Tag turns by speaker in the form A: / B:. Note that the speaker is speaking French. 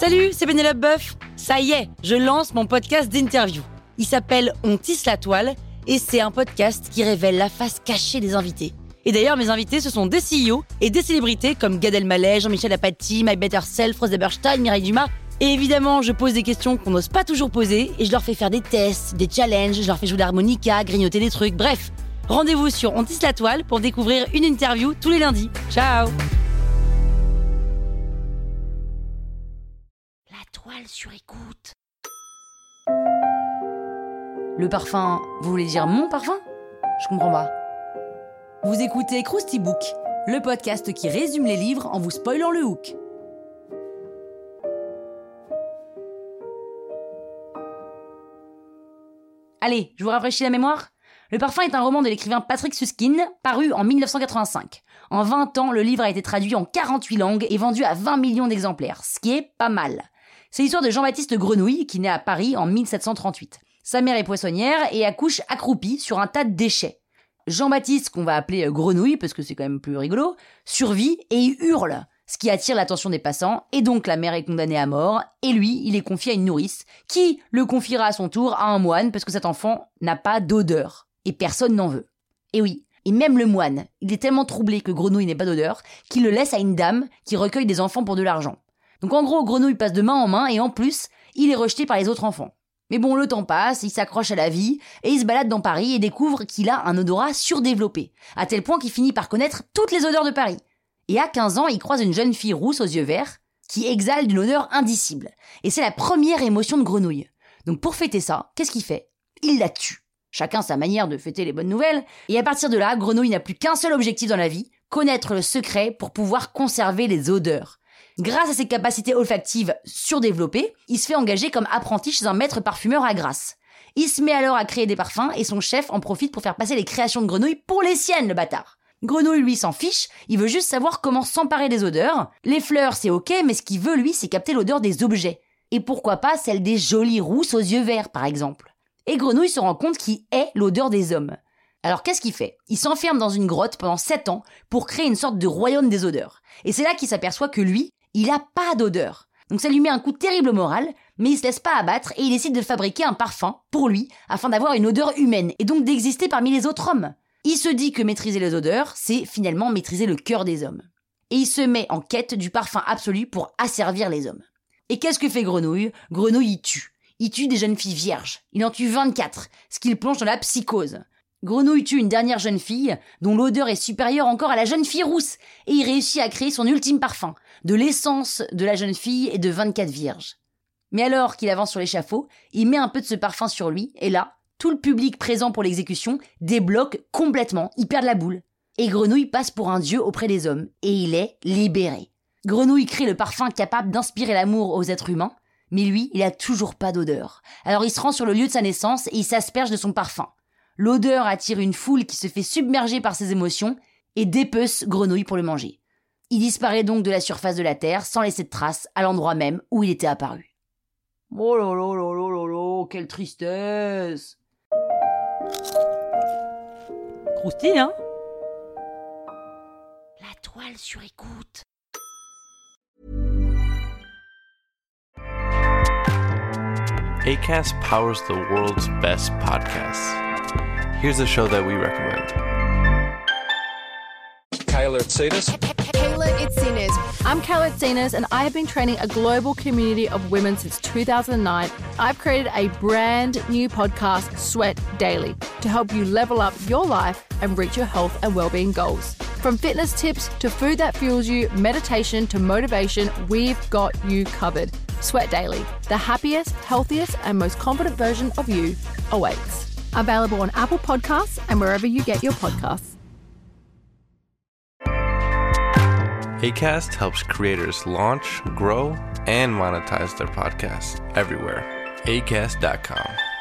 A: Salut, c'est Pénélope Boeuf. Ça y est, je lance mon podcast d'interview. Il s'appelle On tisse la toile et c'est un podcast qui révèle la face cachée des invités. Et d'ailleurs, mes invités, ce sont des CEO et des célébrités comme Gad Elmaleh, Jean-Michel Apathy, My Better Self, Rose Eberstein, Mireille Dumas. Et évidemment, je pose des questions qu'on n'ose pas toujours poser et je leur fais faire des tests, des challenges, je leur fais jouer de l'harmonica, grignoter des trucs, bref. Rendez-vous sur On tisse la toile pour découvrir une interview tous les lundis. Ciao! Toile sur écoute. Le parfum, vous voulez dire mon parfum ? Je comprends pas. Vous écoutez Krusty Book, le podcast qui résume les livres en vous spoilant le hook. Allez, je vous rafraîchis la mémoire ? Le parfum est un roman de l'écrivain Patrick Süskind, paru en 1985. En 20 ans, le livre a été traduit en 48 langues et vendu à 20 millions d'exemplaires, ce qui est pas mal. C'est l'histoire de Jean-Baptiste Grenouille, qui naît à Paris en 1738. Sa mère est poissonnière et accouche accroupie sur un tas de déchets. Jean-Baptiste, qu'on va appeler Grenouille, parce que c'est quand même plus rigolo, survit et hurle, ce qui attire l'attention des passants, et donc la mère est condamnée à mort, et lui, il est confié à une nourrice, qui le confiera à son tour à un moine, parce que cet enfant n'a pas d'odeur, et personne n'en veut. Et oui, et même le moine, il est tellement troublé que Grenouille n'ait pas d'odeur, qu'il le laisse à une dame qui recueille des enfants pour de l'argent. Donc en gros, Grenouille passe de main en main et en plus, il est rejeté par les autres enfants. Mais bon, le temps passe, il s'accroche à la vie et il se balade dans Paris et découvre qu'il a un odorat surdéveloppé, à tel point qu'il finit par connaître toutes les odeurs de Paris. Et à 15 ans, il croise une jeune fille rousse aux yeux verts qui exhale d'une odeur indicible. Et c'est la première émotion de Grenouille. Donc pour fêter ça, qu'est-ce qu'il fait ? Il la tue. Chacun sa manière de fêter les bonnes nouvelles. Et à partir de là, Grenouille n'a plus qu'un seul objectif dans la vie, connaître le secret pour pouvoir conserver les odeurs. Grâce à ses capacités olfactives surdéveloppées, il se fait engager comme apprenti chez un maître parfumeur à Grasse. Il se met alors à créer des parfums et son chef en profite pour faire passer les créations de Grenouille pour les siennes, le bâtard. Grenouille, lui, s'en fiche, il veut juste savoir comment s'emparer des odeurs. Les fleurs, c'est ok, mais ce qu'il veut, lui, c'est capter l'odeur des objets. Et pourquoi pas celle des jolies rousses aux yeux verts, par exemple. Et Grenouille se rend compte qu'il hait l'odeur des hommes. Alors qu'est-ce qu'il fait ? Il s'enferme dans une grotte pendant 7 ans pour créer une sorte de royaume des odeurs. Et c'est là qu'il s'aperçoit que lui, il a pas d'odeur. Donc ça lui met un coup terrible au moral, mais il se laisse pas abattre et il décide de fabriquer un parfum pour lui, afin d'avoir une odeur humaine et donc d'exister parmi les autres hommes. Il se dit que maîtriser les odeurs, c'est finalement maîtriser le cœur des hommes. Et il se met en quête du parfum absolu pour asservir les hommes. Et qu'est-ce que fait Grenouille ? Grenouille, il tue. Il tue des jeunes filles vierges. Il en tue 24, ce qui le plonge dans la psychose. Grenouille tue une dernière jeune fille, dont l'odeur est supérieure encore à la jeune fille rousse, et il réussit à créer son ultime parfum, de l'essence de la jeune fille et de 24 vierges. Mais alors qu'il avance sur l'échafaud, il met un peu de ce parfum sur lui, et là, tout le public présent pour l'exécution débloque complètement, il perd la boule. Et Grenouille passe pour un dieu auprès des hommes, et il est libéré. Grenouille crée le parfum capable d'inspirer l'amour aux êtres humains, mais lui, il a toujours pas d'odeur. Alors il se rend sur le lieu de sa naissance et il s'asperge de son parfum. L'odeur attire une foule qui se fait submerger par ses émotions et dépece Grenouille pour le manger. Il disparaît donc de la surface de la terre sans laisser de traces à l'endroit même où il était apparu. Oh là là là là là là, quelle tristesse! Croustille, hein? La toile sur écoute.
B: Acast powers the world's best podcasts. Here's a show that we recommend.
C: Kayla Itsinas.
D: Kayla Itsinas. I'm Kayla Itsinas, and I have been training a global community of women since 2009. I've created a brand new podcast, Sweat Daily, to help you level up your life and reach your health and well-being goals. From fitness tips to food that fuels you, meditation to motivation, we've got you covered. Sweat Daily, the happiest, healthiest, and most confident version of you awaits. Available on Apple Podcasts and wherever you get your podcasts.
B: Acast helps creators launch, grow, and monetize their podcasts everywhere. Acast.com.